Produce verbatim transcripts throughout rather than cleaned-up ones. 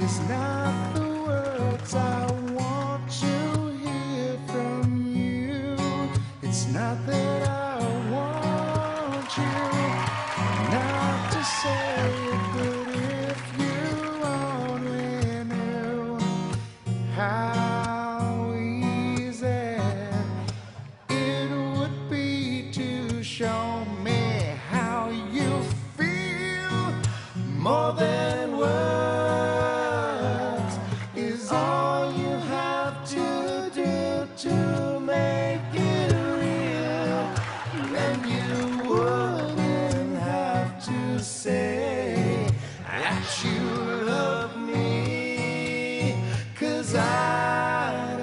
is not the words I want to hear from you. It's not that I want you not to say it, but if you only knew how easy it would be to show me how you feel. More than words is all you have to do to make it real. And you wouldn't have to say that you love me, 'cause I'd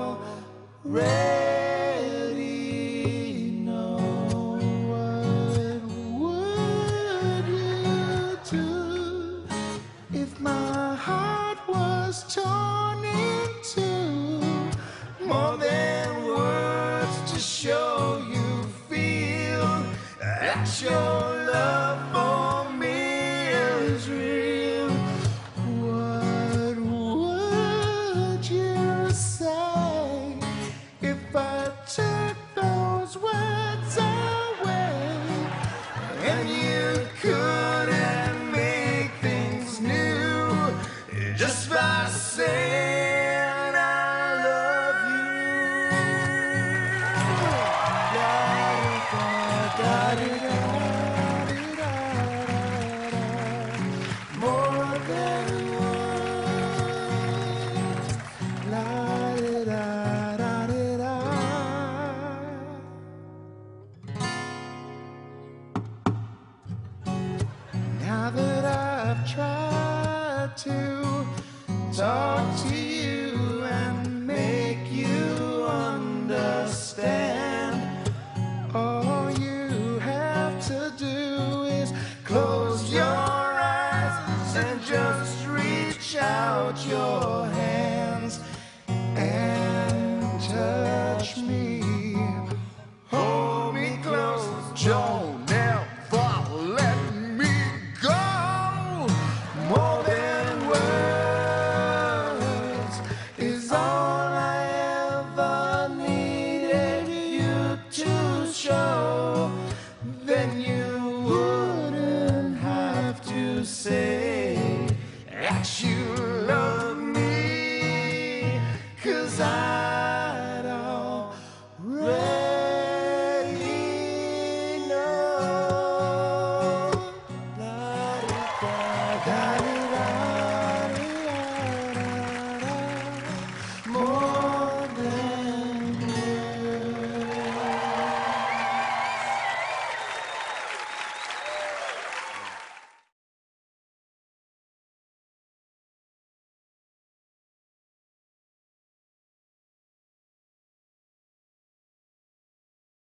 already know. What would you do if my heart was torn in two? More than words to show you feel that your love for me is real. What would you say if I took those words away and you couldn't make things new just by saying I love you? Da-da-da-da-da-da-da. More than words. La-da-da-da-da-da. Now that I've tried to talk to you and make you understand, all you have to do is close your eyes and just reach out your hands and touch me.